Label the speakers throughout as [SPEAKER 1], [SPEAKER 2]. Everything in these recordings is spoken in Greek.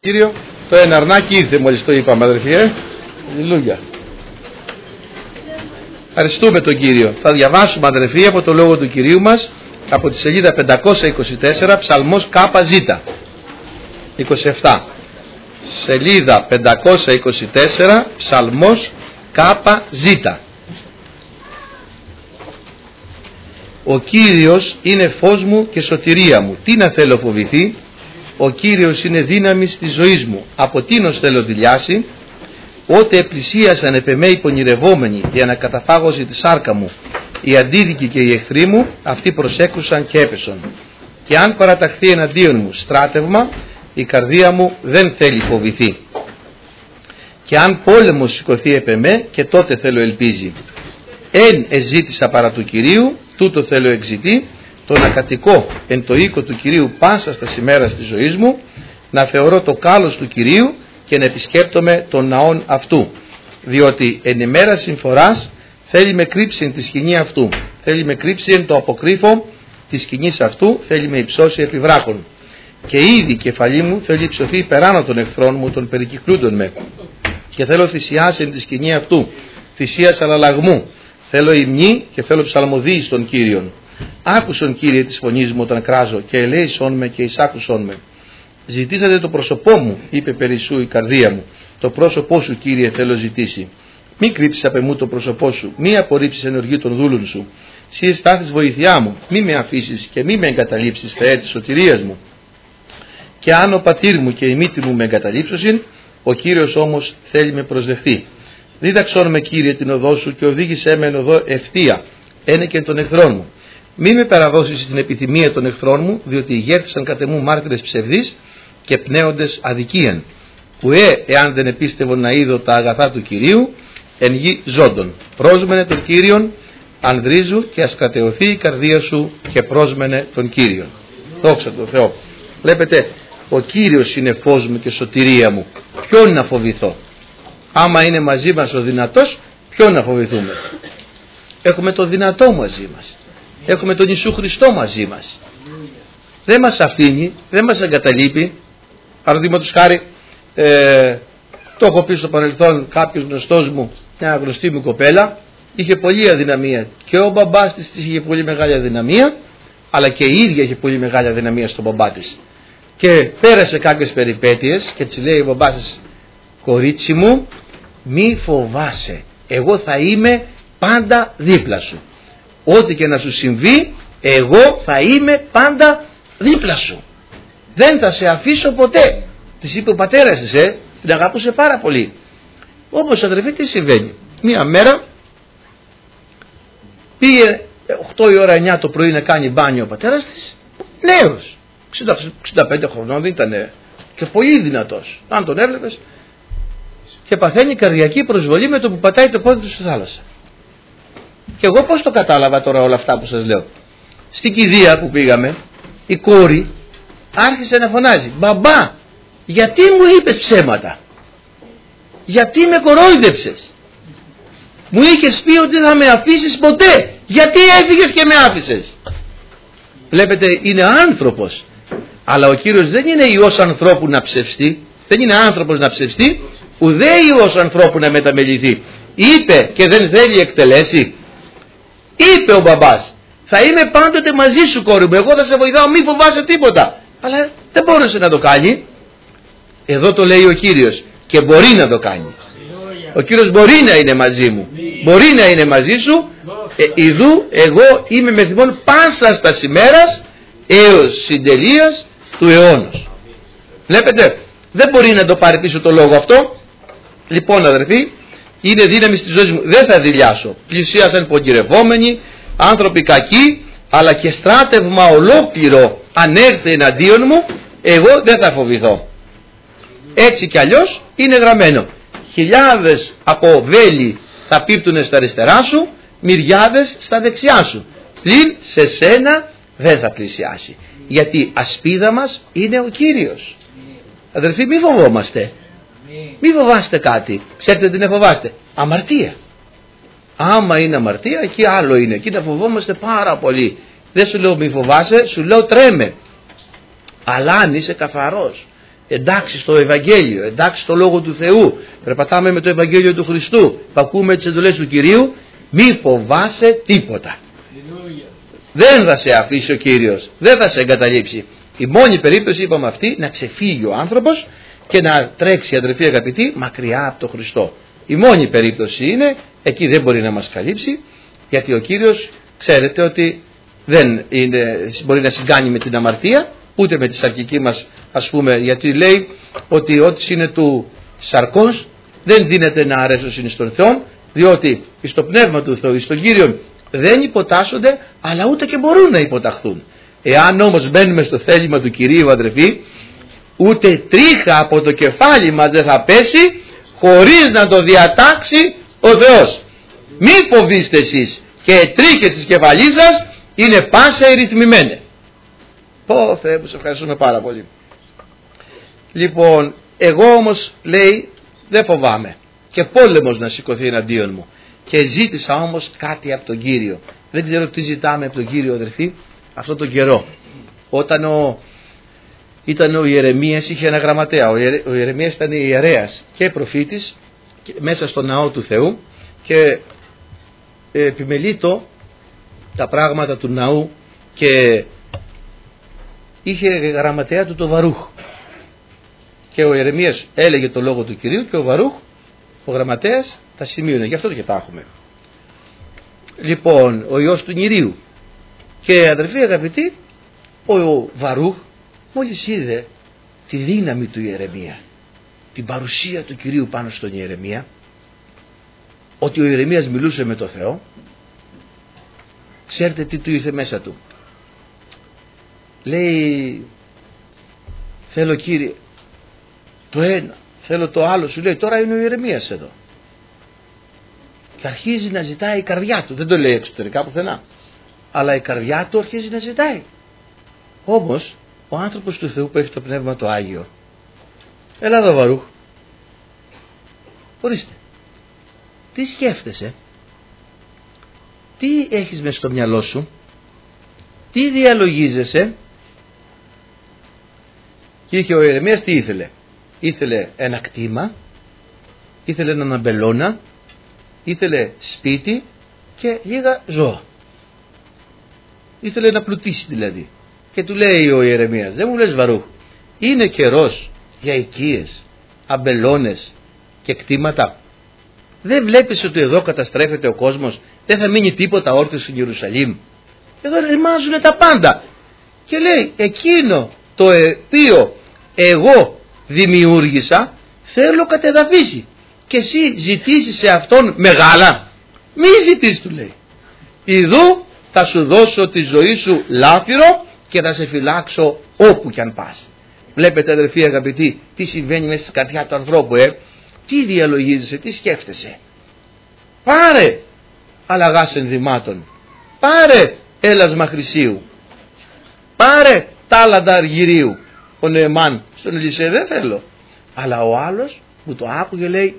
[SPEAKER 1] Κύριο, το εναρνάκι ήρθε μόλις το είπαμε, αδερφοί, Αλληλούια. Ευχαριστούμε τον Κύριο. Θα διαβάσουμε, αδερφοί, από το λόγο του Κυρίου μας, από τη σελίδα 524, ψαλμός ΚΖ 27. Σελίδα 524, ψαλμός ΚΖ. Ο Κύριος είναι φως μου και σωτηρία μου. Τι να θέλω φοβηθεί? Ο Κύριος είναι δύναμη της ζωής μου. Από τίνος θέλω δηλιάσει? Ότε επλησίασαν επ' εμέ οι πονηρευόμενοι για να καταφάγωση τη σάρκα μου, οι αντίδικοι και οι εχθροί μου, αυτοί προσέκρουσαν και έπεσον. Και αν παραταχθεί εναντίον μου στράτευμα, η καρδία μου δεν θέλει φοβηθεί. Και αν πόλεμος σηκωθεί επ' εμέ, και τότε θέλω ελπίζει. Εν εζήτησα παρά του Κυρίου, τούτο θέλω εξητή, το να κατοικώ εν το οίκο του Κυρίου πάσα στα ημέρας της ζωής μου, να θεωρώ το κάλος του Κυρίου και να επισκέπτομαι των ναών αυτού. Διότι εν ημέρα συμφοράς θέλει με κρύψει εν τη σκηνή αυτού, θέλει με κρύψει εν το αποκρύφο της σκηνής αυτού, θέλει με υψώσει επί βράχων. Και ήδη η κεφαλή μου θέλει υψωθεί υπεράνω των εχθρών μου, των περικυκλούντων με. Και θέλω θυσιάσει εν τη σκηνή αυτού, θυσίας αλλαλαγμού. Θέλω υμνή και θέλω ψαλμοδίη στον Κύριον. Άκουσον, Κύριε, της φωνής μου όταν κράζω, και ελέησον με και εισάκουσον με. Ζητήσατε το πρόσωπό μου, είπε περισσού η καρδία μου. Το πρόσωπό σου, Κύριε, θέλω ζητήσει. Μη κρύψεις απ' εμού το πρόσωπό σου, μη απορρίψεις ενεργή των δούλων σου. Συ εστάθης βοηθειά μου, μη με αφήσεις και μη με εγκαταλείψεις στα έτη σωτηρίας μου. Και αν ο πατήρ μου και η μύτη μου με εγκαταλείψωσιν, ο Κύριος όμως θέλει με προσδεχθεί. Δίδαξόν με, Κύριε, την οδό σου και οδήγησέ με εν οδό ευθεία, ένεκεν των εχθρών μου. Μη με παραδώσεις στην επιθυμία των εχθρών μου, διότι ηγέρθησαν κατ' εμού μάρτυρες ψευδείς και πνέοντες αδικίαν. Ουέ, εάν δεν επίστευον να είδω τα αγαθά του Κυρίου, εν γη ζώντων. Πρόσμενε τον Κύριον, ανδρίζου, και ας κρατεωθεί η καρδία σου και πρόσμενε τον Κύριον. Δόξα τω Θεώ. Βλέπετε, ο Κύριος είναι φως μου και σωτηρία μου. Ποιον να φοβηθώ? Άμα είναι μαζί μας ο δυνατός, ποιον να φοβηθούμε? Έχουμε το δυνατό μαζί μας. Έχουμε τον Ιησού Χριστό μαζί μας. Δεν μας αφήνει, δεν μας εγκαταλείπει. Παραδείγματος χάρη, το έχω πει στο παρελθόν, κάποιος γνωστός μου, μια γνωστή μου κοπέλα, είχε πολλή αδυναμία. Και ο μπαμπάς της είχε πολύ μεγάλη αδυναμία, αλλά και η ίδια είχε πολύ μεγάλη αδυναμία στον μπαμπά της. Και πέρασε κάποιες περιπέτειες και της λέει ο μπαμπάς της, κορίτσι μου, μη φοβάσαι, εγώ θα είμαι πάντα δίπλα σου. Ό,τι και να σου συμβεί, εγώ θα είμαι πάντα δίπλα σου. Δεν θα σε αφήσω ποτέ. Της είπε ο πατέρας της, την αγαπούσε πάρα πολύ. Όμως, αδερφοί, τι συμβαίνει? Μία μέρα πήγε 8 η ώρα 9 το πρωί να κάνει μπάνιο ο πατέρας της, νέος, 65 χρονών, δεν ήταν και πολύ δυνατός. Αν τον έβλεπες, και παθαίνει καρδιακή προσβολή με το που πατάει το πόδι του στη θάλασσα. Και εγώ πώς το κατάλαβα τώρα όλα αυτά που σας λέω? Στην κηδεία που πήγαμε, η κόρη άρχισε να φωνάζει, μπαμπά, γιατί μου είπες ψέματα? Γιατί με κορόιδεψες? Μου είχες πει ότι θα με αφήσεις ποτέ, γιατί έφυγες και με άφησες? Βλέπετε, είναι άνθρωπος, αλλά ο Κύριος δεν είναι Υιός ανθρώπου να ψευστεί, δεν είναι άνθρωπος να ψευστεί, ουδέ Υιός ανθρώπου να μεταμεληθεί. Είπε και δεν θέλει εκτελέσει. Είπε ο μπαμπάς, θα είμαι πάντοτε μαζί σου, κόρη μου, εγώ θα σε βοηθάω, μη φοβάσαι τίποτα. Αλλά δεν μπόρεσε να το κάνει. Εδώ το λέει ο Κύριος, και μπορεί να το κάνει. Ο Κύριος μπορεί να είναι μαζί μου, μπορεί να είναι μαζί σου. Ιδού εγώ είμαι με θυμόν πάσα στα ημέρας έως συντελείας του αιώνος. Βλέπετε, δεν μπορεί να το πάρει πίσω το λόγο αυτό. Λοιπόν, αδερφοί, είναι δύναμη στη ζωή μου, δεν θα δειλιάσω. Πλησίασαν πονηρευόμενοι, άνθρωποι κακοί, αλλά και στράτευμα ολόκληρο αν έρθει εναντίον μου, εγώ δεν θα φοβηθώ. Έτσι κι αλλιώς είναι γραμμένο. Χιλιάδες από βέλη θα πίπτουνε στα αριστερά σου, μυριάδες στα δεξιά σου. Πλην σε σένα δεν θα πλησιάσει. Γιατί ασπίδα μας είναι ο Κύριος. Αδερφοί, μη φοβόμαστε. Μη φοβάστε κάτι. Ξέρετε τι να φοβάστε? Αμαρτία. Άμα είναι αμαρτία, εκεί άλλο είναι. Εκεί να φοβόμαστε πάρα πολύ. Δεν σου λέω μη φοβάσαι, σου λέω τρέμε. Αλλά αν είσαι καθαρός, εντάξει στο Ευαγγέλιο, εντάξει στο Λόγο του Θεού, περπατάμε με το Ευαγγέλιο του Χριστού, ακούμε τις εντολές του Κυρίου, μη φοβάσαι τίποτα. Δεν θα σε αφήσει ο Κύριος, δεν θα σε εγκαταλείψει. Η μόνη περίπτωση, είπαμε, αυτή, να ξεφύγει ο άνθρωπος και να τρέξει, αδερφοί αγαπητοί, μακριά από τον Χριστό. Η μόνη περίπτωση είναι, εκεί δεν μπορεί να μας καλύψει, γιατί ο Κύριος ξέρετε ότι δεν μπορεί να συγκάνει με την αμαρτία, ούτε με τη σαρκική μας, ας πούμε, γιατί λέει ότι ό,τι είναι του σαρκός δεν δίνεται να αρέσουν στον Θεό, διότι στο πνεύμα του Θεού, στον Κύριο δεν υποτάσσονται, αλλά ούτε και μπορούν να υποταχθούν. Εάν όμως μπαίνουμε στο θέλημα του Κυρίου, αδερφοί, ούτε τρίχα από το κεφάλι μας δεν θα πέσει χωρίς να το διατάξει ο Θεός. Μη φοβήστε εσείς, και τρίχες της κεφαλής σας είναι πάσα ρυθμημένες. Ω Θεέ μου, σε ευχαριστούμε πάρα πολύ. Λοιπόν, εγώ όμως, λέει, δεν φοβάμαι και πόλεμος να σηκωθεί εναντίον μου, και ζήτησα όμως κάτι από τον Κύριο. Δεν ξέρω τι ζητάμε από τον Κύριο, αδερφοί, αυτόν τον καιρό. Όταν ήταν ο Ιερεμίας, είχε ένα γραμματέα. Ο Ιερεμίας ήταν ιερέας και προφήτης μέσα στο ναό του Θεού, και επιμελείτο τα πράγματα του ναού, και είχε γραμματέα του το Βαρούχ, και ο Ιερεμίας έλεγε το λόγο του Κυρίου και ο Βαρούχ, ο γραμματέας, τα σημείωνε. Γι' αυτό και τα έχουμε. Λοιπόν, ο ιός του Νηρίου. Και αδερφοί αγαπητοί, ο Βαρούχ μόλις είδε τη δύναμη του Ιερεμία, την παρουσία του Κυρίου πάνω στον Ιερεμία, ότι ο Ιερεμίας μιλούσε με το Θεό, ξέρετε τι του ήρθε μέσα του? Λέει, θέλω Κύριε το ένα, θέλω το άλλο. Σου λέει, τώρα είναι ο Ιερεμίας εδώ, και αρχίζει να ζητάει η καρδιά του. Δεν το λέει εξωτερικά πουθενά, αλλά η καρδιά του αρχίζει να ζητάει. Όμως ο άνθρωπος του Θεού που έχει το Πνεύμα το Άγιο, έλα εδώ Βαρούχ, ορίστε, τι σκέφτεσαι, τι έχεις μες στο μυαλό σου, τι διαλογίζεσαι? Και είχε ο Ιερεμίας τι ήθελε? Ήθελε ένα κτήμα, ήθελε έναν αμπελώνα, ήθελε σπίτι και λίγα ζώα. Ήθελε να πλουτίσει δηλαδή. Και του λέει ο Ιερεμίας, δεν μου λες Βαρούχ, είναι καιρός για οικίες, αμπελώνες και κτήματα? Δεν βλέπεις ότι εδώ καταστρέφεται ο κόσμος, δεν θα μείνει τίποτα όρθιο στην Ιερουσαλήμ? Εδώ ρημάζουν τα πάντα. Και λέει, εκείνο το οποίο εγώ δημιούργησα θέλω κατεδαφίσει, και εσύ ζητήσεις σε αυτόν μεγάλα? Μη ζητήσεις, του λέει. Ιδού θα σου δώσω τη ζωή σου λάφυρο και θα σε φυλάξω όπου κι αν πας. Βλέπετε αδερφοί αγαπητοί τι συμβαίνει μέσα στη καρδιά του ανθρώπου, τι διαλογίζεσαι, τι σκέφτεσαι? Πάρε αλλαγάς ενδυμάτων, πάρε έλασμα χρυσίου, πάρε τάλαντα αργυρίου. Ο Νεεμάν στον Ελισέ, δεν θέλω. Αλλά ο άλλος που το άκουγε λέει,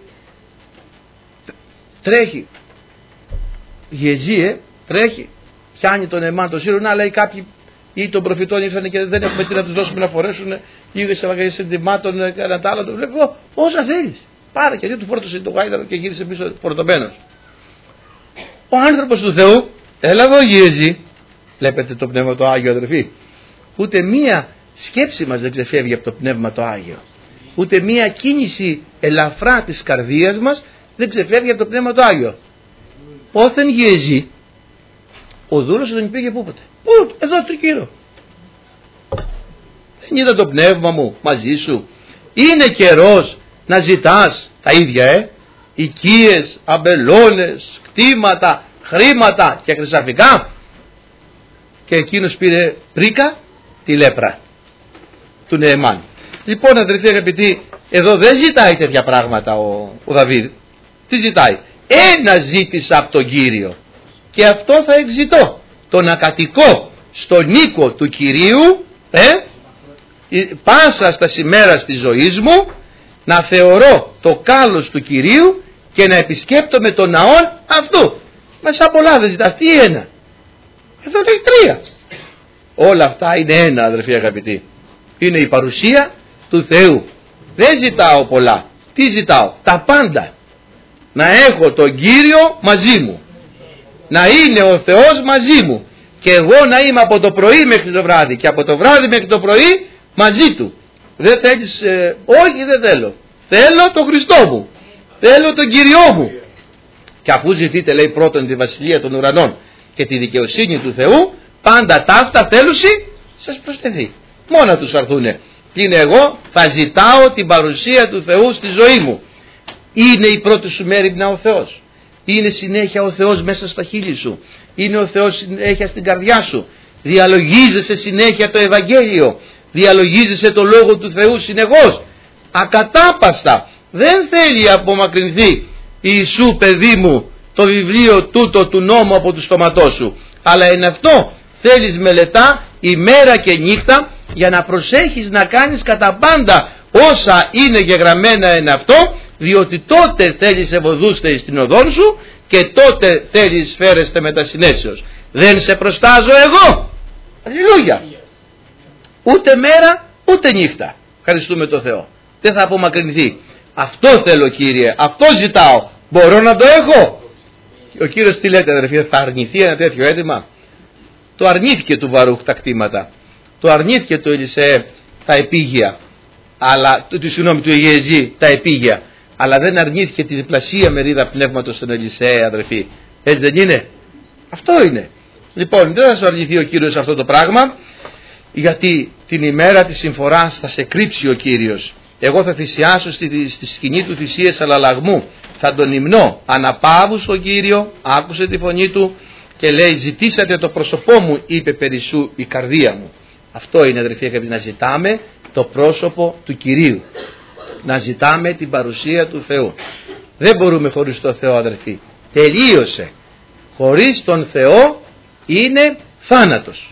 [SPEAKER 1] τρέχει Γεζίε, τρέχει, πιάνει τον Νεεμάν το σύρο. Να, λέει, κάποιοι ή των προφητών ήρθαν και δεν έχουμε τι να τους δώσουμε να φορέσουν λίγες αλλαγές ενδυμάτων, ένα τ' άλλο. Το βλέπω, όσα θέλεις, πάρε. Και του φόρτωσε το γάιδαρο και γύρισε πίσω φορτωμένος. Ο άνθρωπος του Θεού έλαβε ο Γεζί. Βλέπετε το Πνεύμα το Άγιο, αδερφοί? Ούτε μία σκέψη μας δεν ξεφεύγει από το Πνεύμα το Άγιο. Ούτε μία κίνηση ελαφρά της καρδίας μας δεν ξεφεύγει από το Πνεύμα το Άγιο. Όθεν Γεζί, ο δούλος δεν πήγε πούποτε. Πού, εδώ τρικύρω. Δεν είδα το Πνεύμα μου μαζί σου? Είναι καιρός να ζητάς τα ίδια, οικίες, αμπελώνες, κτήματα, χρήματα και χρυσαφικά. Και εκείνος πήρε πρίκα τη λέπρα του Νεεμάν. Λοιπόν αδερφοί αγαπητοί, εδώ δεν ζητάει τέτοια πράγματα ο Δαβίδ. Τι ζητάει? Ένα ζήτησα από τον Κύριο, και αυτό θα εξητώ, το να κατοικώ στον οίκο του Κυρίου πάσα στα ημέρας της ζωής μου, να θεωρώ το κάλος του Κυρίου και να επισκέπτομαι τον ναόν αυτού. Μα σαν πολλά δεν ζητάς, τι ένα? Εδώ λέει τρία. Όλα αυτά είναι ένα, αδερφοί αγαπητοί. Είναι η παρουσία του Θεού. Δεν ζητάω πολλά. Τι ζητάω? Τα πάντα. Να έχω τον Κύριο μαζί μου, να είναι ο Θεός μαζί μου και εγώ να είμαι από το πρωί μέχρι το βράδυ και από το βράδυ μέχρι το πρωί μαζί του. Δεν θέλεις? Όχι, δεν θέλω. Θέλω τον Χριστό μου, θέλω τον Κυριό μου. Και αφού ζητείτε, λέει, πρώτον τη βασιλεία των ουρανών και τη δικαιοσύνη του Θεού, πάντα ταύτα θέλουσι σας προσθεθεί. Μόνα τους αρθούνε. Και είναι εγώ θα ζητάω την παρουσία του Θεού στη ζωή μου. Είναι η πρώτη σου μέριμνα ο Θεός? Είναι συνέχεια ο Θεός μέσα στα χείλη σου? Είναι ο Θεός συνέχεια στην καρδιά σου? Διαλογίζεσαι συνέχεια το Ευαγγέλιο? Διαλογίζεσαι το Λόγο του Θεού συνεχώς, ακατάπαστα? Δεν θέλει απομακρυνθεί Ιησού, παιδί μου, το βιβλίο τούτο του νόμου από του στόματός σου, αλλά είναι αυτό θέλεις μελετά ημέρα και νύχτα για να προσέχεις να κάνεις κατά πάντα όσα είναι γεγραμμένα εν αυτό, διότι τότε θέλεις ευωδούστε στην οδόν σου και τότε θέλεις φέρεστε με τα συνέσεως. Δεν σε προστάζω εγώ? Αλληλούια. Ούτε μέρα ούτε νύχτα. Ευχαριστούμε το Θεό. Δεν θα απομακρυνθεί. Αυτό θέλω, Κύριε, αυτό ζητάω. Μπορώ να το έχω? Ο Κύριος τι λέτε, αδερφοί, θα αρνηθεί ένα τέτοιο αίτημα? Το αρνήθηκε του Βαρούχ τα κτήματα, το αρνήθηκε του Ελισέ τα επίγεια, αλλά του Ιεζή τα επίγεια, αλλά δεν αρνήθηκε τη διπλασία μερίδα πνεύματος στον Ελισέ, αδερφοί. Έτσι δεν είναι? Αυτό είναι. Λοιπόν, δεν θα σου αρνηθεί ο Κύριος αυτό το πράγμα, γιατί την ημέρα της συμφοράς θα σε κρύψει ο Κύριος. Εγώ θα θυσιάσω στη σκηνή του θυσίες αλλαλαγμού, θα τον υμνώ αναπαύου στον Κύριο. Άκουσε τη φωνή του και λέει, ζητήσατε το πρόσωπό μου, είπε περισσού η καρδία μου. Αυτό είναι, αδερφοί, να ζητάμε το πρόσωπο του Κυρίου, να ζητάμε την παρουσία του Θεού. Δεν μπορούμε χωρίς τον Θεό, αδερφοί. Τελείωσε. Χωρίς τον Θεό είναι θάνατος.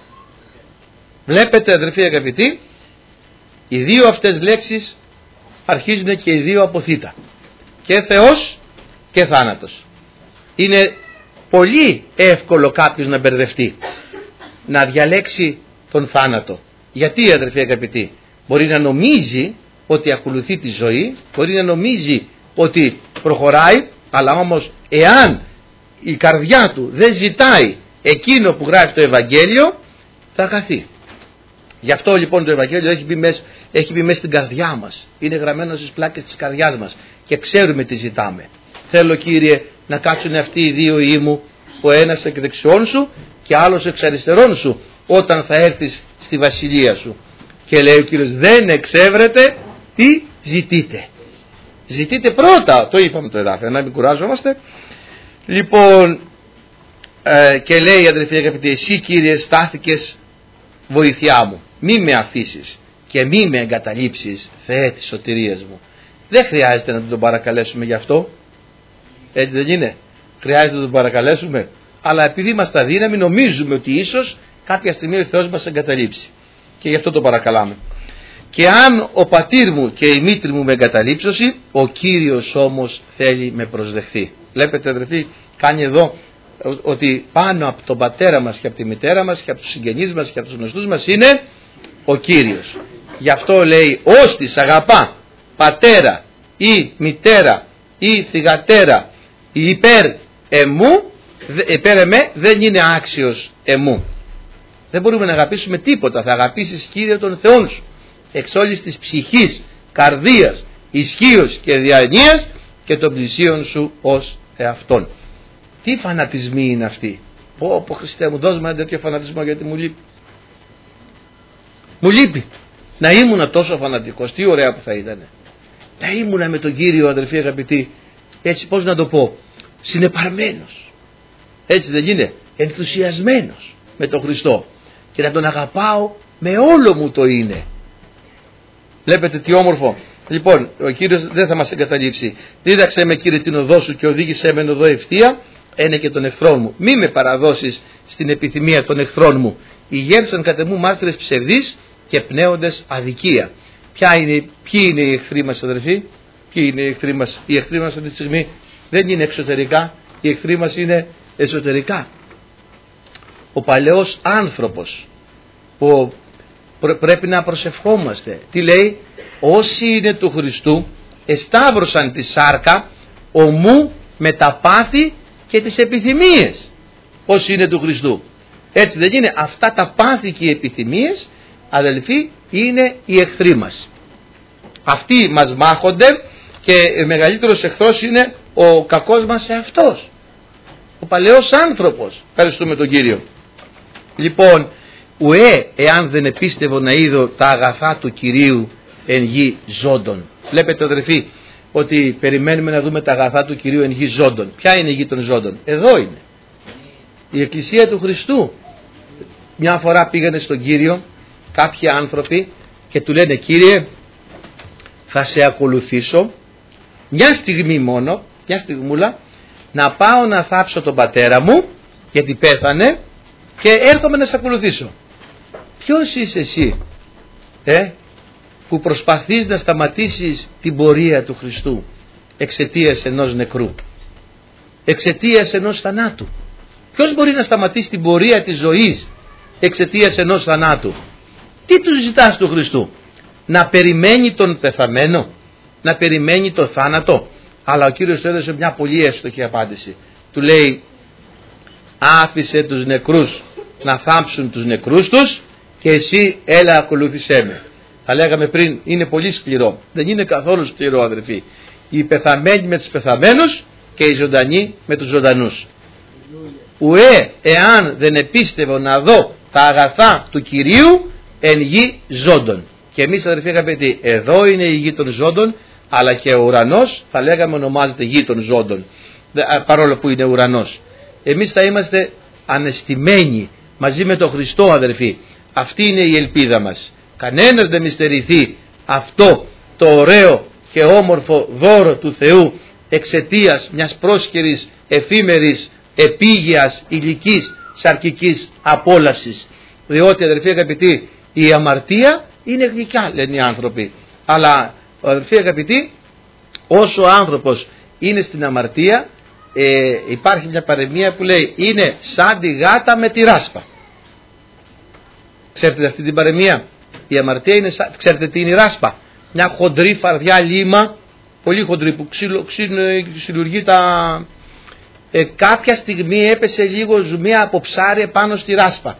[SPEAKER 1] Βλέπετε, αδερφοί αγαπητοί, οι δύο αυτές λέξεις αρχίζουν και οι δύο από θήτα. Και Θεός και θάνατος. Είναι πολύ εύκολο κάποιος να μπερδευτεί, να διαλέξει τον θάνατο. Γιατί, αδερφοί αγαπητοί? Μπορεί να νομίζει ότι ακολουθεί τη ζωή, μπορεί να νομίζει ότι προχωράει, αλλά όμως εάν η καρδιά του δεν ζητάει εκείνο που γράφει το Ευαγγέλιο, θα χαθεί. Γι' αυτό λοιπόν το Ευαγγέλιο έχει μπει μέσα στην καρδιά μας. Είναι γραμμένο στις πλάκες της καρδιάς μας και ξέρουμε τι ζητάμε. Θέλω, Κύριε, να κάτσουν αυτοί οι δύο ιοί μου, ο ένας εκ δεξιών σου και άλλος εξ αριστερών σου, όταν θα έρθεις στη βασιλεία σου. Και λέει ο Κύριος, δεν εξεύρετε τι ζητείτε. Ζητείτε πρώτα, το είπαμε το εδάφιο, να μην κουράζομαστε. Λοιπόν, και λέει, αδελφοί αγαπητοί, εσύ, Κύριε, στάθηκες βοηθιά μου, μη με αφήσεις και μη με εγκαταλείψεις, Θεέ της σωτηρίας μου. Δεν χρειάζεται να τον παρακαλέσουμε γι' αυτό, έτσι δεν είναι? Χρειάζεται να τον παρακαλέσουμε, αλλά επειδή είμαστε αδύναμοι νομίζουμε ότι ίσως κάποια στιγμή ο Θεός μας εγκαταλείψει και γι' αυτό το παρακαλάμε. Και αν ο πατήρ μου και η μήτρη μου με εγκαταλείψωση, ο Κύριος όμως θέλει με προσδεχθεί. Βλέπετε, αδερφοί, κάνει εδώ ότι πάνω από τον πατέρα μας και από τη μητέρα μας και από τους συγγενείς μας και από τους γνωστούς μας είναι ο Κύριος. Γι' αυτό λέει, όστις αγαπά πατέρα ή μητέρα ή θυγατέρα υπέρ εμέ, δεν είναι άξιος εμού. Δεν μπορούμε να αγαπήσουμε τίποτα. Θα αγαπήσεις, Κύριε, τον Θεόν σου εξ όλης της ψυχής, καρδίας, ισχύως και διανοίας και των πλησίων σου ως εαυτόν. Τι φανατισμοί είναι αυτοί? Πω Χριστέ μου, δώσ' μου ένα τέτοιο φανατισμό, γιατί μου λείπει. Μου λείπει. Να ήμουνα τόσο φανατικός, τι ωραία που θα ήταν. Να ήμουνα με τον Κύριο, αδελφοί αγαπητοί, έτσι, πώς να το πω, συνεπαρμένος. Έτσι δεν είναι? Ενθουσιασμένος με τον Χριστό και να τον αγαπάω με όλο μου το είναι. Βλέπετε τι όμορφο. Λοιπόν, ο Κύριος δεν θα μας εγκαταλείψει. Δίδαξε με, Κύριε, την οδό σου και οδήγησέ με οδό ευθεία, ένε και των εχθρών μου. Μη με παραδώσεις στην επιθυμία των εχθρών μου. Ηγέρσαν κατ' εμού μάρτυρες ψευδείς και πνέοντες αδικία. Ποιοι είναι οι εχθροί μας, αδερφοί? Ποιοι είναι οι εχθροί μας? Οι εχθροί μας αυτή τη στιγμή δεν είναι εξωτερικά, οι εχθροί μας είναι εσωτερικά. Ο παλαιός άνθρωπος, ο πρέπει να προσευχόμαστε. Τι λέει? Όσοι είναι του Χριστού εσταύρωσαν τη σάρκα ομού με τα πάθη και τις επιθυμίες. Όσοι είναι του Χριστού. Έτσι δεν είναι? Αυτά τα πάθη και οι επιθυμίες, αδελφοί, είναι οι εχθροί μας. Αυτοί μας μάχονται και ο μεγαλύτερος εχθρός είναι ο κακός μας εαυτός, ο παλαιός άνθρωπος. Ευχαριστούμε τον Κύριο. Λοιπόν, ουέ εάν δεν επίστευω να είδω τα αγαθά του Κυρίου εν γη ζώντων. Βλέπετε, αδελφοί, ότι περιμένουμε να δούμε τα αγαθά του Κυρίου εν γη ζώντων. Ποια είναι η γη των ζώντων? Εδώ είναι η Εκκλησία του Χριστού. Μια φορά πήγανε στον Κύριο κάποιοι άνθρωποι και του λένε: Κύριε, θα σε ακολουθήσω μια στιγμή μόνο, μια στιγμούλα, να πάω να θάψω τον πατέρα μου γιατί πέθανε και έρχομαι να σε ακολουθήσω. Ποιος είσαι εσύ που προσπαθείς να σταματήσεις την πορεία του Χριστού εξαιτίας ενός νεκρού, εξαιτίας ενός θανάτου? Ποιος μπορεί να σταματήσει την πορεία της ζωής εξαιτίας ενός θανάτου? Τι του ζητάς του Χριστού? Να περιμένει τον πεθαμένο, να περιμένει τον θάνατο? Αλλά ο Κύριος του έδωσε μια πολύ εύστοχη απάντηση. Του λέει: άφησε τους νεκρούς να θάψουν τους νεκρούς τους και εσύ έλα ακολούθησέ με. Θα λέγαμε πριν, είναι πολύ σκληρό. Δεν είναι καθόλου σκληρό, αδερφοί. Οι πεθαμένοι με τους πεθαμένους και οι ζωντανοί με τους ζωντανούς. Ουέ εάν δεν επίστευω να δω τα αγαθά του Κυρίου εν γη ζώντων. Και εμείς, αδερφοί αγαπητοί, εδώ είναι η γη των ζώντων, αλλά και ο ουρανός θα λέγαμε ονομάζεται γη των ζώντων, παρόλο που είναι ουρανός. Εμείς θα είμαστε ανεστημένοι μαζί με τον Χριστό, αδερφοί. Αυτή είναι η ελπίδα μας. Κανένας δεν μυστερηθεί αυτό το ωραίο και όμορφο δώρο του Θεού εξαιτίας μιας πρόσκαιρης, εφήμερης, επίγειας, ηλικής, σαρκικής απόλαυσης. Διότι, αδερφοί αγαπητοί, η αμαρτία είναι γλυκιά, λένε οι άνθρωποι. Αλλά, αδερφοί αγαπητοί, όσο ο άνθρωπος είναι στην αμαρτία, υπάρχει μια παροιμία που λέει: είναι σαν τη γάτα με τη ράσπα. Ξέρετε αυτή την παροιμία? Η αμαρτία είναι σαν, ξέρετε τι είναι η ράσπα? Μια χοντρή φαρδιά λίμα, πολύ χοντρή, που ξυλουργεί τα... κάποια στιγμή έπεσε λίγο ζουμιά από ψάρι πάνω στη ράσπα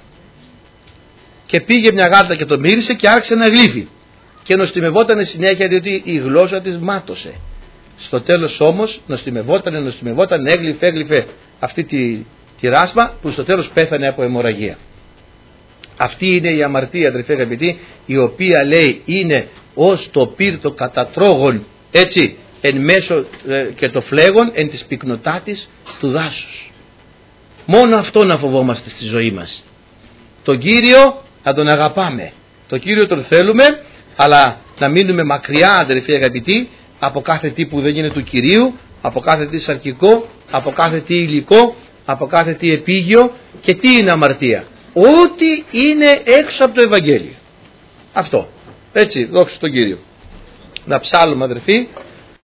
[SPEAKER 1] και πήγε μια γάτα και το μύρισε και άρχισε να γλύφει και νοστιμευόταν συνέχεια, διότι η γλώσσα της μάτωσε. Στο τέλος όμως νοστιμευόταν, έγλυφε αυτή τη ράσπα, που στο τέλος πέθανε από αιμορραγία. Αυτή είναι η αμαρτία, αδερφοί αγαπητοί, η οποία λέει είναι ως το πύρτο κατατρώγων, έτσι, εν μέσω και το φλέγον εν της πυκνοτάτης του δάσους. Μόνο αυτό να φοβόμαστε στη ζωή μας. Τον Κύριο να τον αγαπάμε, τον Κύριο τον θέλουμε, αλλά να μείνουμε μακριά, αδερφοί αγαπητοί, από κάθε τι που δεν είναι του Κυρίου, από κάθε τι σαρκικό, από κάθε τι υλικό, από κάθε τι επίγειο. Και τι είναι αμαρτία? Ό,τι είναι έξω από το Ευαγγέλιο. Αυτό. Έτσι, δόξα στον Κύριο. Να ψάλλουμε, αδερφοί,